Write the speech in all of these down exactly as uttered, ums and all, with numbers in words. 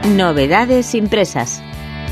Novedades impresas.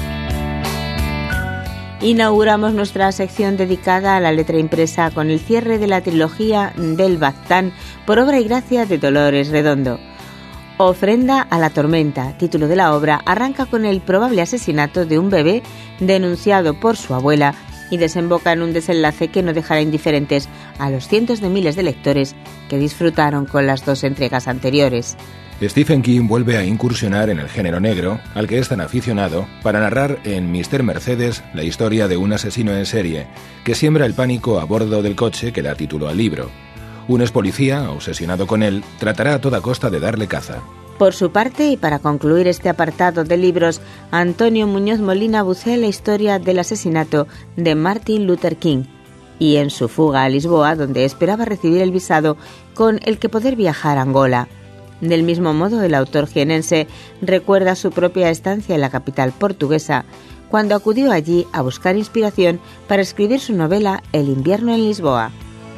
Inauguramos nuestra sección dedicada a la letra impresa con el cierre de la trilogía del Baztán por obra y gracia de Dolores Redondo. Ofrenda a la tormenta, título de la obra, arranca con el probable asesinato de un bebé denunciado por su abuela y desemboca en un desenlace que no dejará indiferentes a los cientos de miles de lectores que disfrutaron con las dos entregas anteriores. Stephen King vuelve a incursionar en el género negro, al que es tan aficionado, para narrar en mister Mercedes la historia de un asesino en serie que siembra el pánico a bordo del coche que da título al libro. Un ex policía, obsesionado con él, tratará a toda costa de darle caza. Por su parte, y para concluir este apartado de libros, Antonio Muñoz Molina bucea la historia del asesinato de Martin Luther King y en su fuga a Lisboa, donde esperaba recibir el visado con el que poder viajar a Angola. Del mismo modo, el autor jienense recuerda su propia estancia en la capital portuguesa, cuando acudió allí a buscar inspiración para escribir su novela El invierno en Lisboa.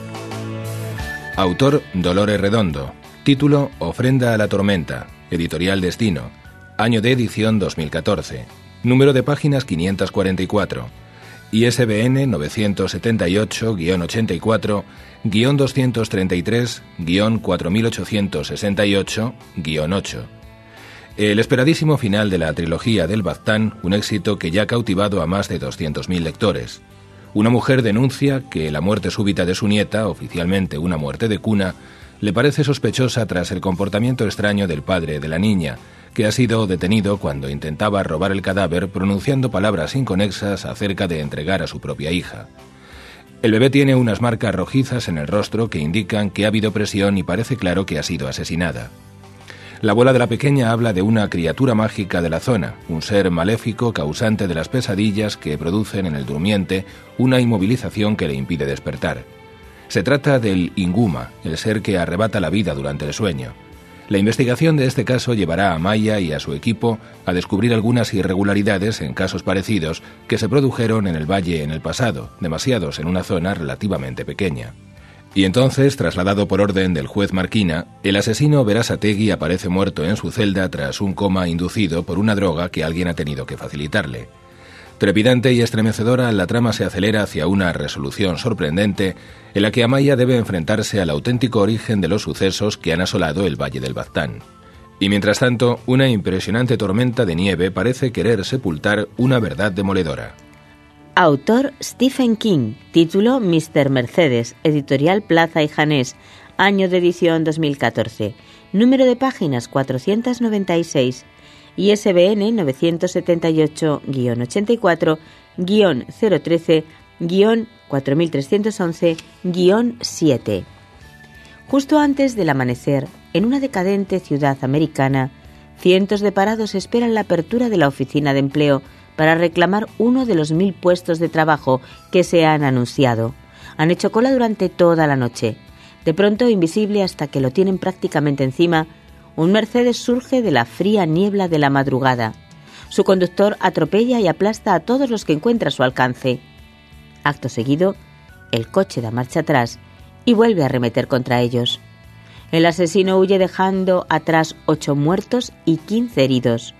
Autor Dolores Redondo. Título Ofrenda a la tormenta. Editorial Destino. Año de edición dos mil catorce. Número de páginas quinientos cuarenta y cuatro. I S B N novecientos setenta y ocho guion ochenta y cuatro guion doscientos treinta y tres guion cuatro mil ochocientos sesenta y ocho guion ocho. El esperadísimo final de la trilogía del Baztán, un éxito que ya ha cautivado a más de doscientos mil lectores. Una mujer denuncia que la muerte súbita de su nieta, oficialmente una muerte de cuna, le parece sospechosa tras el comportamiento extraño del padre de la niña, que ha sido detenido cuando intentaba robar el cadáver pronunciando palabras inconexas acerca de entregar a su propia hija. El bebé tiene unas marcas rojizas en el rostro que indican que ha habido presión y parece claro que ha sido asesinada. La abuela de la pequeña habla de una criatura mágica de la zona, un ser maléfico causante de las pesadillas que producen en el durmiente una inmovilización que le impide despertar. Se trata del Inguma, el ser que arrebata la vida durante el sueño. La investigación de este caso llevará a Maya y a su equipo a descubrir algunas irregularidades en casos parecidos que se produjeron en el valle en el pasado, demasiados en una zona relativamente pequeña. Y entonces, trasladado por orden del juez Marquina, el asesino Berasategui aparece muerto en su celda tras un coma inducido por una droga que alguien ha tenido que facilitarle. Trepidante y estremecedora, la trama se acelera hacia una resolución sorprendente en la que Amaya debe enfrentarse al auténtico origen de los sucesos que han asolado el Valle del Baztán. Y mientras tanto, una impresionante tormenta de nieve parece querer sepultar una verdad demoledora. Autor Stephen King. Título mister Mercedes. Editorial Plaza y Janés. Año de edición dos mil catorce. Número de páginas cuatrocientos noventa y seis. I S B N novecientos setenta y ocho guion ochenta y cuatro guion cero trece guion cuatro mil trescientos once guion siete. Justo antes del amanecer, en una decadente ciudad americana, cientos de parados esperan la apertura de la oficina de empleo para reclamar uno de los mil puestos de trabajo que se han anunciado. Han hecho cola durante toda la noche. De pronto, invisible hasta que lo tienen prácticamente encima, un Mercedes surge de la fría niebla de la madrugada. Su conductor atropella y aplasta a todos los que encuentra a su alcance. Acto seguido, el coche da marcha atrás y vuelve a arremeter contra ellos. El asesino huye dejando atrás ocho muertos y quince heridos.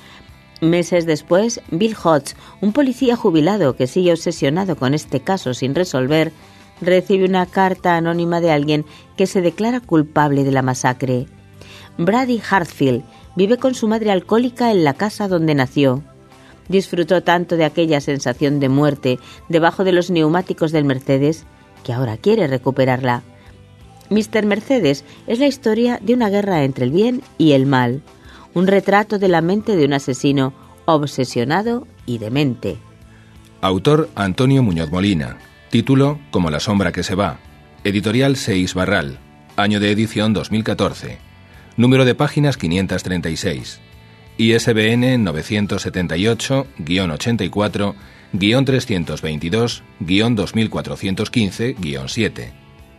Meses después, Bill Hodge, un policía jubilado que sigue obsesionado con este caso sin resolver, recibe una carta anónima de alguien que se declara culpable de la masacre. Brady Hartfield vive con su madre alcohólica en la casa donde nació. Disfrutó tanto de aquella sensación de muerte debajo de los neumáticos del Mercedes que ahora quiere recuperarla. mister Mercedes es la historia de una guerra entre el bien y el mal, un retrato de la mente de un asesino obsesionado y demente. Autor Antonio Muñoz Molina. Título Como la sombra que se va. Editorial Seix Barral. Año de edición dos mil catorce. Número de páginas quinientos treinta y seis. I S B N novecientos setenta y ocho guion ochenta y cuatro guion trescientos veintidós guion dos mil cuatrocientos quince guion siete.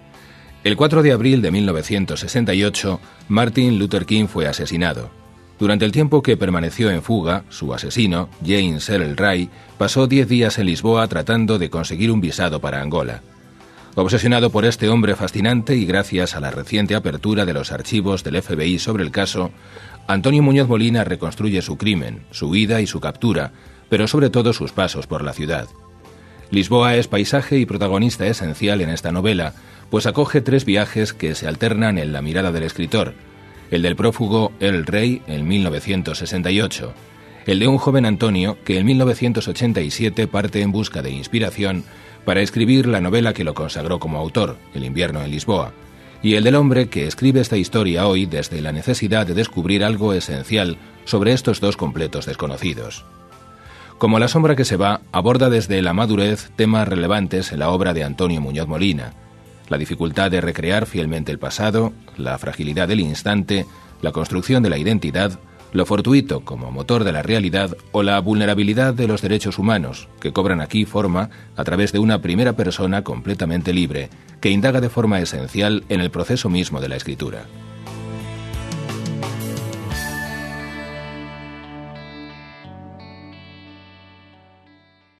El cuatro de abril de mil novecientos sesenta y ocho, Martin Luther King fue asesinado. Durante el tiempo que permaneció en fuga, su asesino, James Earl Ray, pasó diez días en Lisboa tratando de conseguir un visado para Angola. Obsesionado por este hombre fascinante y gracias a la reciente apertura de los archivos del F B I sobre el caso, Antonio Muñoz Molina reconstruye su crimen, su huida y su captura, pero sobre todo sus pasos por la ciudad. Lisboa es paisaje y protagonista esencial en esta novela, pues acoge tres viajes que se alternan en la mirada del escritor: el del prófugo El Rey en mil novecientos sesenta y ocho, el de un joven Antonio que en mil novecientos ochenta y siete parte en busca de inspiración para escribir la novela que lo consagró como autor, El invierno en Lisboa, y el del hombre que escribe esta historia hoy desde la necesidad de descubrir algo esencial sobre estos dos completos desconocidos. Como La sombra que se va, aborda desde la madurez temas relevantes en la obra de Antonio Muñoz Molina: la dificultad de recrear fielmente el pasado, la fragilidad del instante, la construcción de la identidad, lo fortuito como motor de la realidad o la vulnerabilidad de los derechos humanos, que cobran aquí forma a través de una primera persona completamente libre, que indaga de forma esencial en el proceso mismo de la escritura.